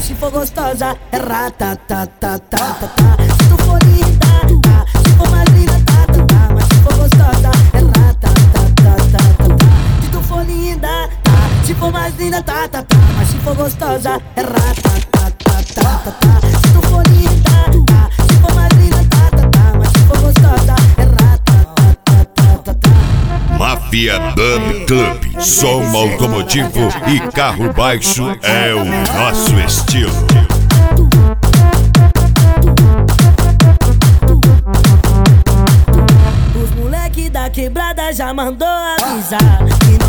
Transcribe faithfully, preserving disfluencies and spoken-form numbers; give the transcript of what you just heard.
mas se for gostosa é ratatatatata. Se tu for linda, tá, se for mais linda, tá, tá, tá, mas se for gostosa é ratatatatata. Se tu for linda, tá, se for mais linda, tá, tá, tá, mas se for gostosa é ratatatatata. Se tu for linda, tá, se for mais linda, tá, tá, tá, mas se for gostosa é ratatatatata. Máfia Dub Club, som automotivo e carro baixo é o nosso estilo. Os moleque da quebrada já mandou avisar que